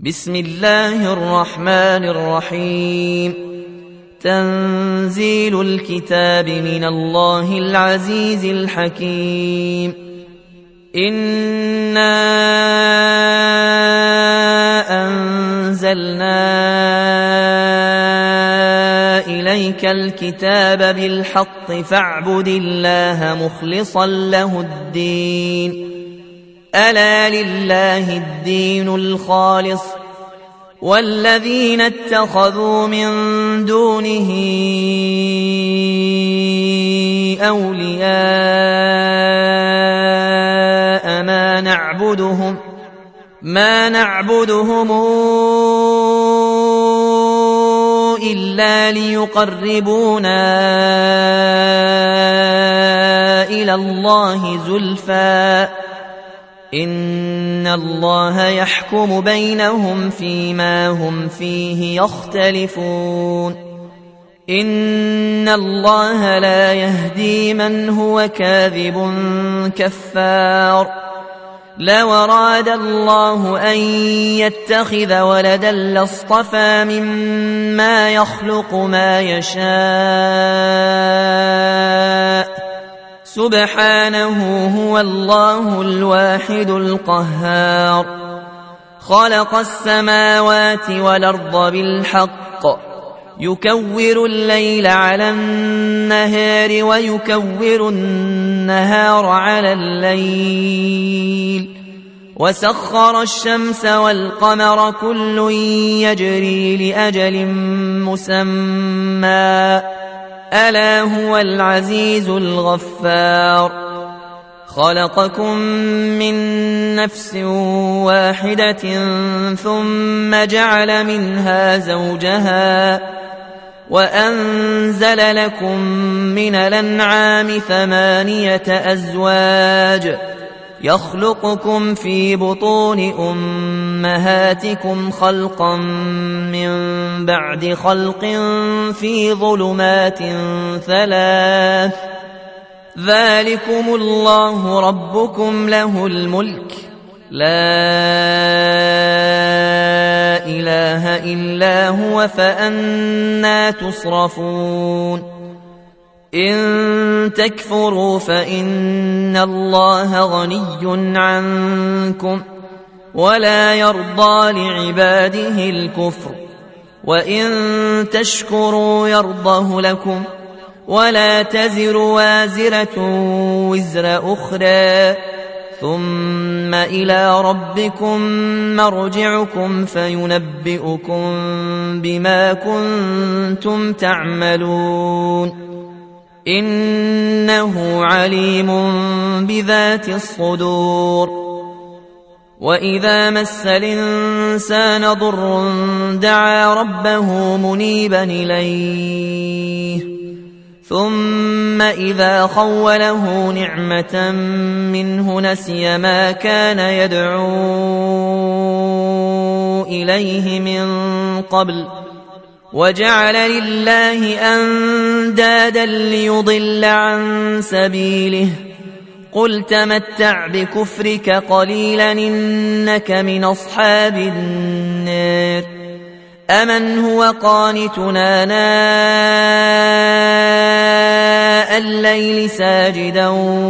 بسم الله الرحمن الرحيم. تنزيل الكتاب من الله العزيز الحكيم. إنا أنزلنا إليك الكتاب بالحق فاعبد الله مخلصا له الدين. ألا لله الدين الخالص والذين اتخذوا من دونه أولياء ما نعبدهم إلا ليقربونا إلى الله زلفى إن الله يحكم بينهم فيما هم فيه يختلفون. إن الله لا يهدي من هو كاذب كفار. لو أراد الله أن يتخذ ولدا لاصطفى مما يخلق ما يشاء سبحانه هو الله الواحد القهار. خلق السماوات والأرض بالحق يكور الليل على النهار ويكور النهار على الليل وسخر الشمس والقمر كل يجري لأجل مسمى ألا هو العزيز الغفار. خلقكم من نفس واحدة ثم جعل منها زوجها وأنزل لكم من الأنعام 8 أزواج يخلقكم في بطون أمهاتكم خلقا من بعد خلق في ظلمات 3 ذلكم الله ربكم له الملك لا إله إلا هو فأنى تصرفون. إن تكفروا فإن الله غني عنكم ولا يرضى لعباده الكفر وإن تشكروا يرضه لكم ولا تزر وازرة وزر أخرى ثم إلى ربكم مرجعكم فينبئكم بما كنتم تعملون. إنه عليم بذات الصدور. وإذا مس الإنسان ضر دعا ربه منيبا إليه ثم إذا خوله نعمة منه نسي ما كان يدعو إليه من قبل وجعل لله أندادا ليضل عن سبيله. قل تمتع بكفرك قليلا إنك من أصحاب النار. أمن هو قانتنا ناء الليل ساجدا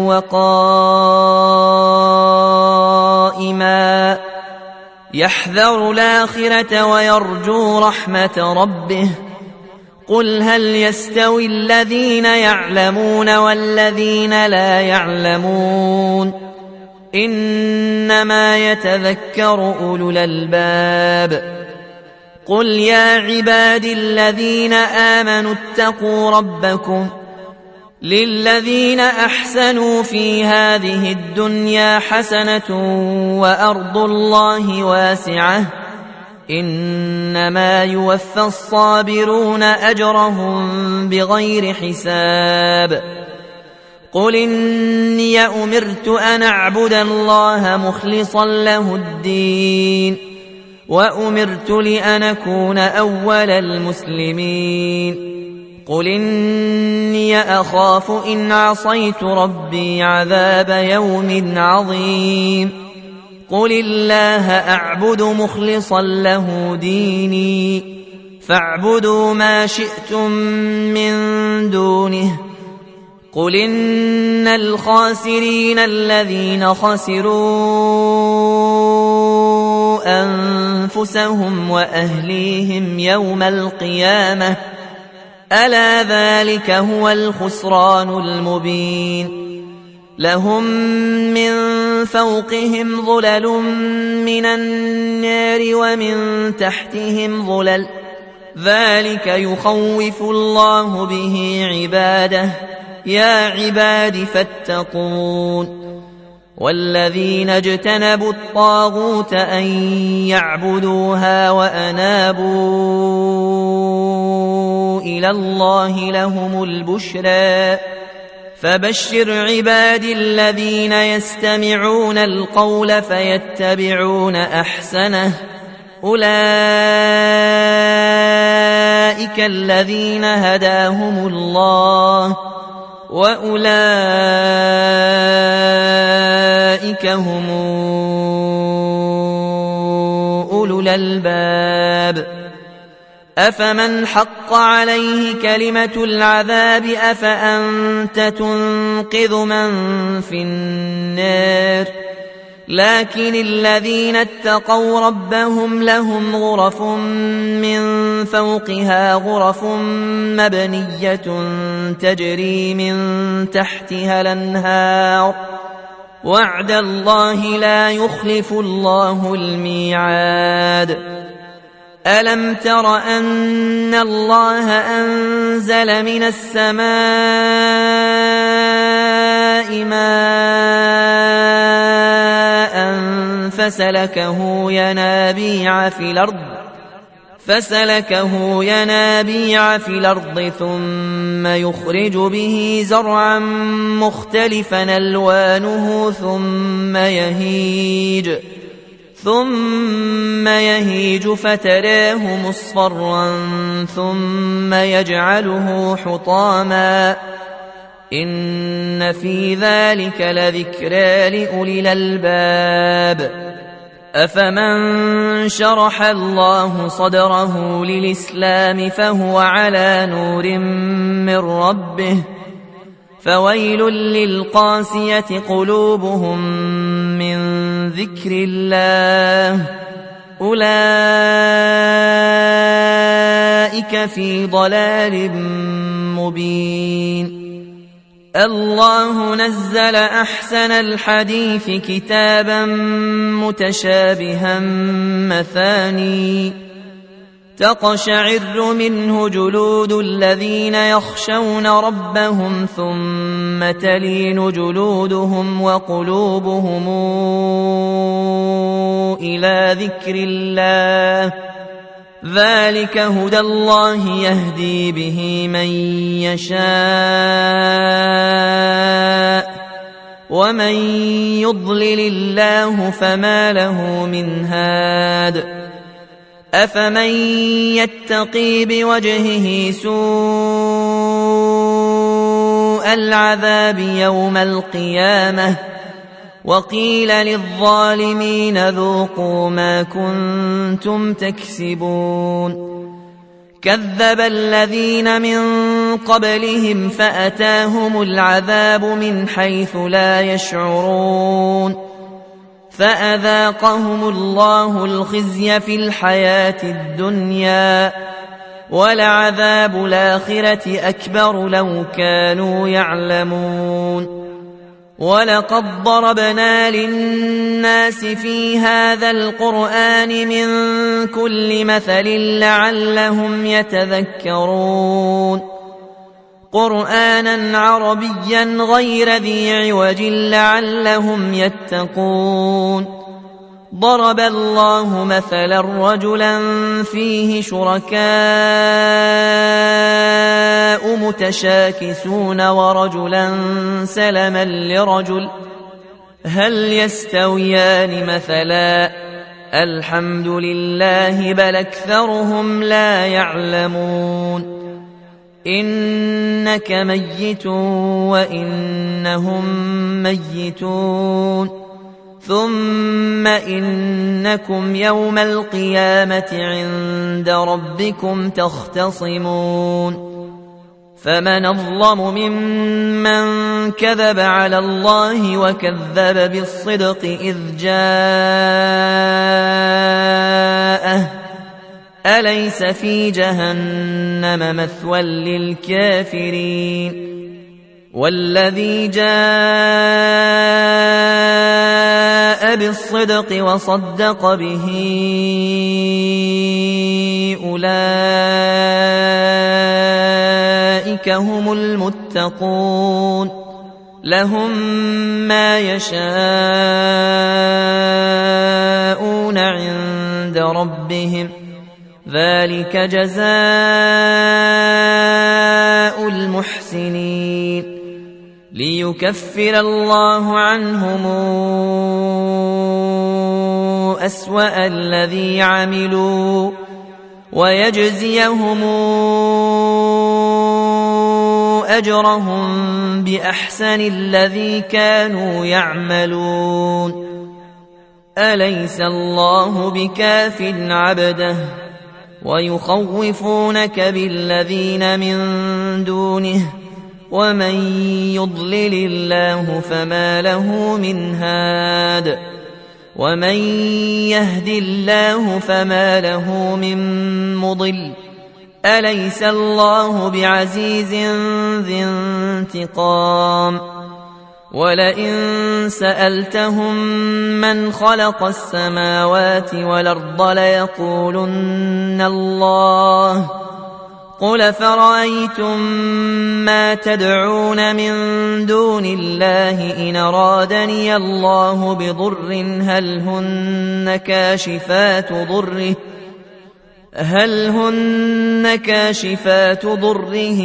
وقائما يحذر الآخرة ويرجو رحمة ربه. قل هل يستوي الذين يعلمون والذين لا يعلمون إنما يتذكر أولو الألباب. قل يا عبادي الذين آمنوا اتقوا ربكم للذين أحسنوا في هذه الدنيا حسنة وأرض الله واسعة إنما يوفى الصابرون أجرهم بغير حساب. قل إني أمرت أن أعبد الله مخلصا له الدين وأمرت لأن أكون أول المسلمين. قل إني أخاف إن عصيت ربي عذاب يوم عظيم. قل الله أعبد مخلصا له ديني فاعبدوا ما شئتم من دونه قل إن الخاسرين الذين خسروا أنفسهم وأهليهم يوم القيامة ألا ذلك هو الخسران المبين لهم من فوقهم ظلل من النار ومن تحتهم ظلل ذلك يخوف الله به عباده يا عباد فاتقون والذين اجتنبوا الطاغوت أن يعبدوها وأنابوا إلى الله لهم البشرى فبشر عبادي الذين يستمعون القول فيتبعون أحسنه أولئك الذين هداهم الله وأولئك هم أولو الألباب أفمن حق عليه كلمة العذاب أفأنت تنقذ من في النار لكن الذين اتقوا ربهم لهم غرف من فوقها غرف مبنية تجري من تحتها الأنهار وعد الله لا يخلف الله الميعاد ألم تر أن الله أنزل من السماء ماء فسلكه ينابيع في الأرض ثم يخرج به زرعا مختلفا ألوانه ثم يهيج فتراه مصفرا ثم يجعله حطاما إن في ذلك لذكرى لأولي الألباب أفمن شرح الله صدره للإسلام فهو على نور من ربه فويل للقاسية قلوبهم من ذكر الله أولئك في ضلال مبين الله نزل أحسن الحديث كتابا متشابها مثاني تقشعر منه جلود الذين يخشون ربهم ثم تلين جلودهم وقلوبهم إلى ذكر الله ذلك هدى الله يهدي به من يشاء ومن يضلل الله فما له من هاد أفمن يتقي بوجهه سوء العذاب يوم القيامة وقيل للظالمين ذوقوا ما كنتم تكسبون كذب الذين من قبلهم فأتاهم العذاب من حيث لا يشعرون فأذاقهم الله الخزي في الحياة الدنيا ولعذاب الآخرة أكبر لو كانوا يعلمون ولقد ضربنا للناس في هذا القرآن من كل مثل لعلهم يتذكرون قرآنا عربيا غير ذي عوج لعلهم يتقون ضرب الله مثلا رجلا فيه شركاء متشاكسون ورجلا سلما لرجل هل يستويان مثلا الحمد لله بل أكثرهم لا يعلمون إنك ميت وإنهم ميتون ثم إنكم يوم القيامة عند ربكم تختصمون فمن أظلم ممن كذب على الله وكذب بالصدق إذ جاءه أليس في جهنم مثوى للكافرين والذي جاء بالصدق وصدق به أولئك هم المتقون لهم ما يشاءون عند ربهم ذلك جزاء المحسنين ليكفر الله عنهم أسوأ الذي عملوا ويجزيهم أجرهم بأحسن الذي كانوا يعملون أليس الله بكاف عبده ويخوفونك بالذين من دونه ومن يضلل الله فما له من هاد ومن يهد الله فما له من مضل أليس الله بعزيز ذي انتقام ولئن سألتهم من خلق السماوات والأرض ليقولن الله قل فرأيتم ما تدعون من دون الله إن أرادني الله بضر هل هن كاشفات ضره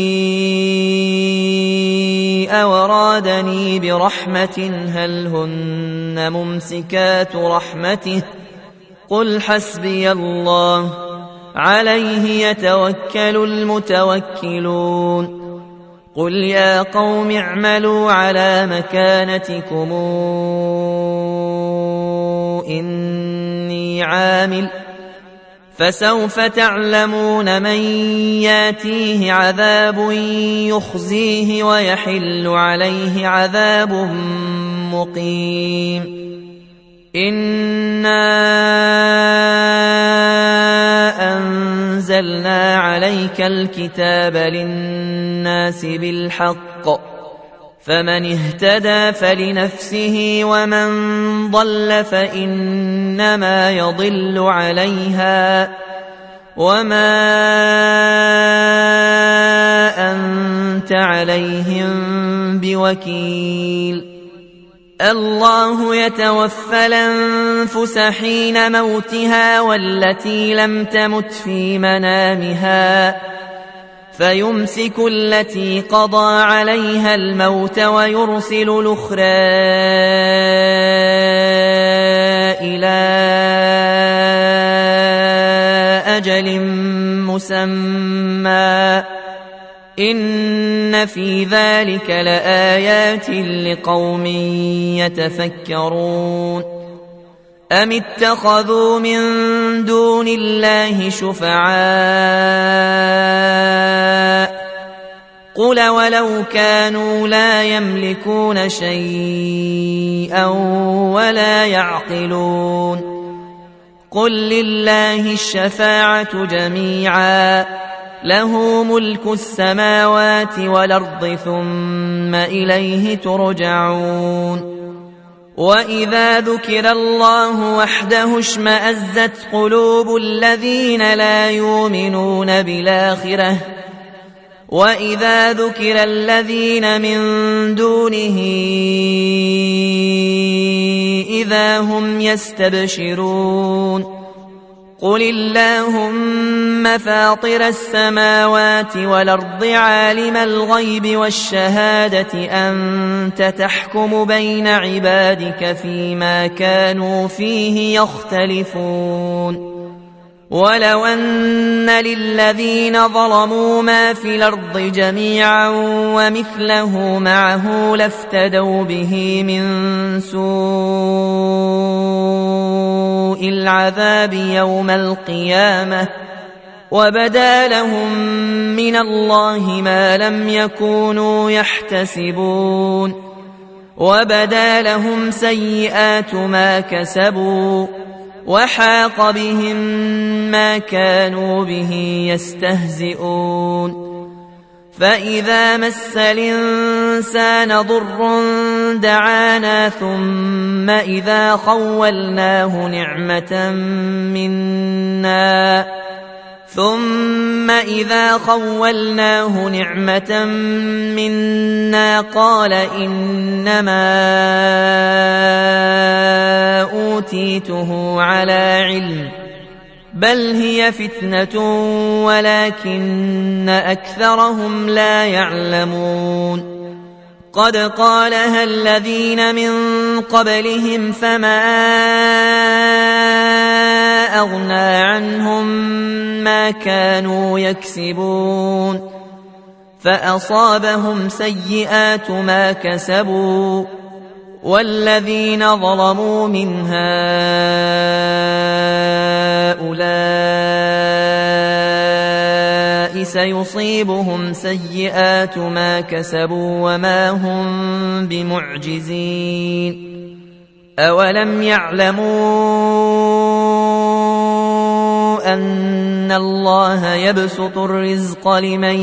أو أرادني برحمة هل هن ممسكات رحمته قل حسبي الله عليه يتوكل المتوكلون قل يا قوم اعملوا على مكانتكم إني عامل فسوف تعلمون من ياتيه عذاب يخزيه ويحل عليه عذاب مقيم إنا أنزلنا عليك الكتاب للناس بالحق فمن اهتدى فلنفسه ومن ضل فإنما يضل عليها وما أنت عليهم بوكيل الله يتوفى الأنفس حين موتها والتي لم تمت في منامها فيمسك التي قضى عليها الموت ويرسل الأخرى إلى أجل مسمى إن في ذلك لآيات لقوم يتفكرون أم اتخذوا من دون الله شفعاء قل ولو كانوا لا يملكون شيئا ولا يعقلون قل لله الشفاعة جميعا له ملك السماوات والأرض ثم إليه ترجعون وإذا ذكر الله وحده اشمأزت قلوب الذين لا يؤمنون بالآخرة وإذا ذكر الذين من دونه إذا هم يستبشرون قل اللهم فاطر السماوات والأرض عالم الغيب والشهادة أنت تحكم بين عبادك فيما كانوا فيه يختلفون ولو أن للذين ظلموا ما في الأرض جميعا ومثله معه لافتدوا به من سوء العذاب يوم القيامة وبدا لهم من الله ما لم يكونوا يحتسبون وبدا لهم سيئات ما كسبوا وحاق بهم ما كانوا به يستهزئون فإذا مس الإنسان ضر دعانا ثم إذا خولناه نعمة منا قال إنما أوتيته على علم بل هي فتنة ولكن أكثرهم لا يعلمون قد قالها الذين من قبلهم فما أغنى عنهم ما كانوا يكسبون فأصابهم سيئات ما كسبوا والذين ظلموا من هؤلاء سيصيبهم سيئات ما كسبوا وما هم بمعجزين أولم يعلموا أن الله يبسط الرزق لمن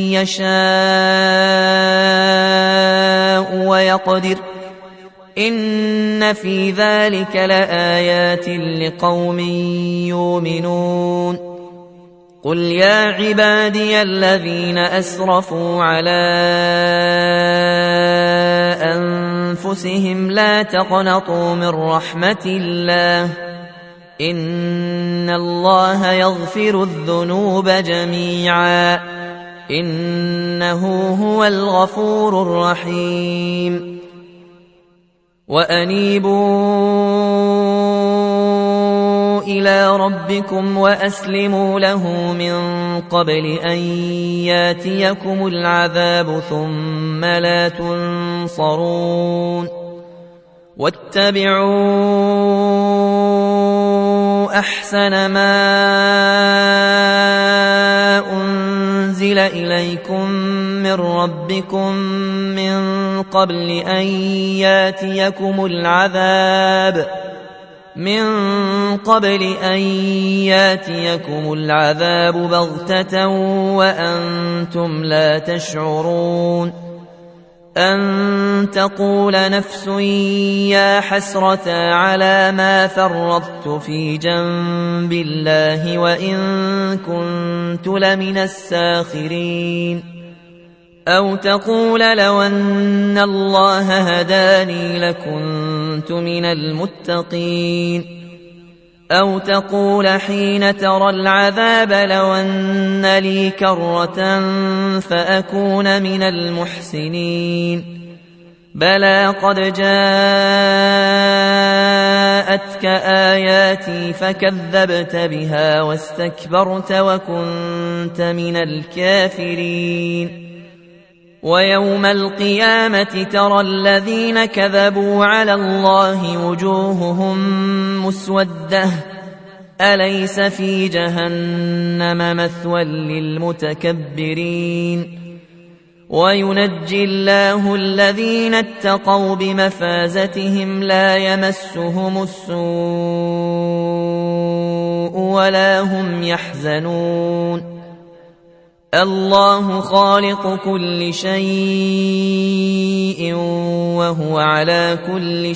يشاء ويقدر إن في ذلك لآيات لقوم يؤمنون قل يا عبادي الذين أسرفوا على أنفسهم لا تقنطوا من رحمة الله إن الله يغفر الذنوب جميعا إنه هو الغفور الرحيم وأنيبوا إلى ربكم وأسلموا له من قبل أن ياتيكم العذاب ثم لا تنصرون واتبعوا أحسن ما أنزل إليكم من ربكم من قبل أن ياتيكم العذاب بغتة وأنتم لا تشعرون أن تقول نفس يا حسرة على ما فرطت في جنب الله وإن كنت لمن الساخرين أو تقول لو أن الله هداني لكنت من المتقين أو تقول حين ترى العذاب لو أن لي كرة فأكون من المحسنين بلى قد جاءتك آياتي فكذبت بها واستكبرت وكنت من الكافرين ويوم القيامة ترى الذين كذبوا على الله وجوههم مسودة أليس في جهنم مثوى للمتكبرين وينجي الله الذين اتقوا بمفازتهم لا يمسهم السوء ولا هم يحزنون الله خالق كل شيء وهو على كل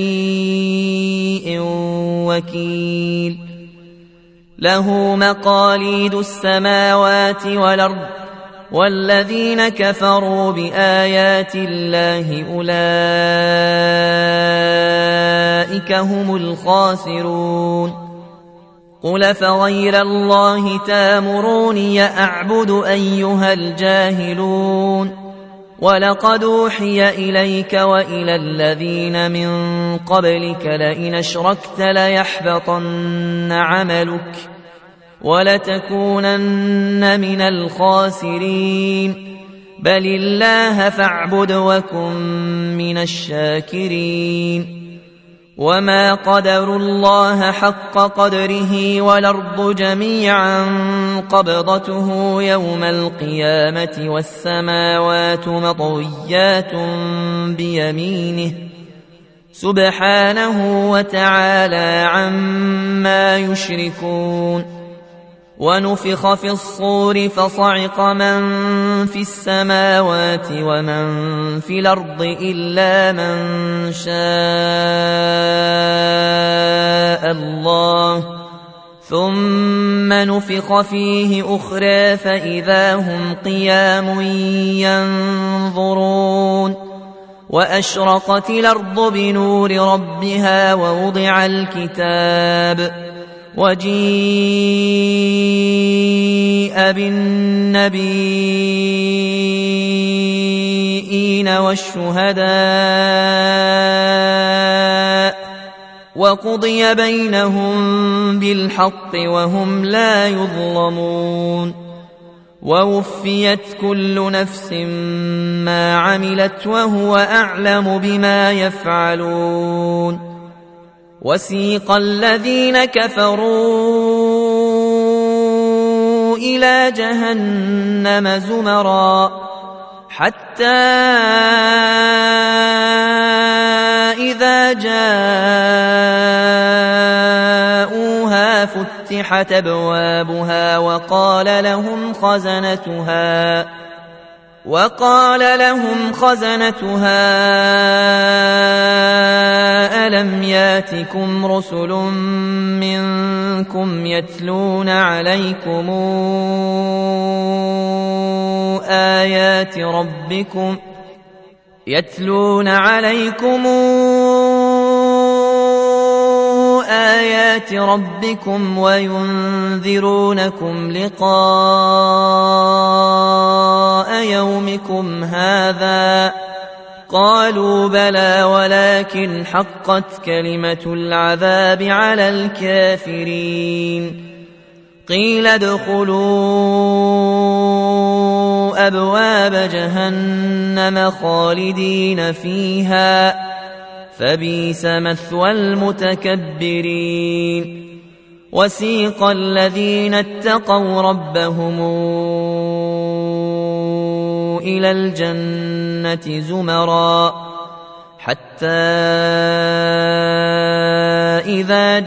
شيء وكيل له مقاليد السماوات والأرض والذين كفروا بآيات الله أولئك هم الخاسرون قل فغير الله تامروني أعبد أيها الجاهلون ولقد أوحي إليك وإلى الذين من قبلك لئن أشركت ليحبطن عملك ولتكونن من الخاسرين بل الله فاعبد وكن من الشاكرين وما قدروا الله حق قدره والأرض جميعا قبضته يوم القيامة والسماوات مطويات بيمينه سبحانه وتعالى عما يشركون ونفخ في الصور فصعق من في السماوات ومن في الأرض إلا من شاء الله ثم نفخ فيه أخرى فإذا هم قيام ينظرون وأشرقت الأرض بنور ربها ووضع الكتاب وجيء بالنبيين والشهداء وقضي بينهم بالحق وهم لا يظلمون ووفيت كل نفس ما عملت وهو أعلم بما يفعلون وسيق الذين كفروا إلى جهنم زمرا حتى إذا جاءوها فتحت أبوابها وقال لهم خزنتها ألم ياتكم رسل منكم يتلون عليكم آيات ربكم وينذرونكم لقاء يومكم هذا قالوا بلى ولكن حقت كلمة العذاب على الكافرين قيل ادخلوا أبواب جهنم خالدين فيها فبئس مثوى المتكبرين وسيق الذين اتقوا ربهم إلى الجنة زمرا حتى إذا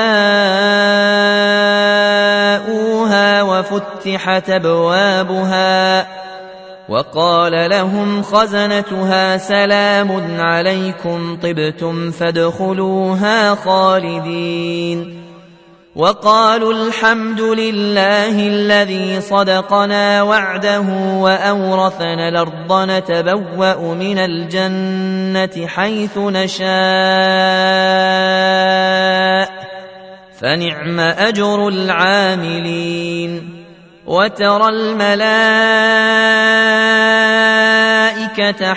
جاءوها وفتحت أبوابها وقال لهم خزنتها سلام عليكم طبتم فادخلوها خالدين وقالوا الحمد لله الذي صدقنا وعده وأورثنا الأرض نتبوأ من الجنة حيث نشاء فنعم أجر العاملين وترى الملائكة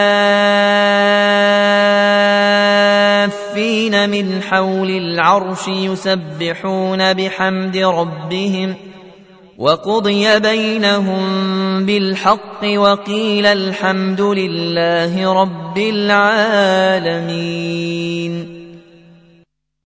حافين من حول العرش يسبحون بحمد ربهم وقضي بينهم بالحق وقيل الحمد لله رب العالمين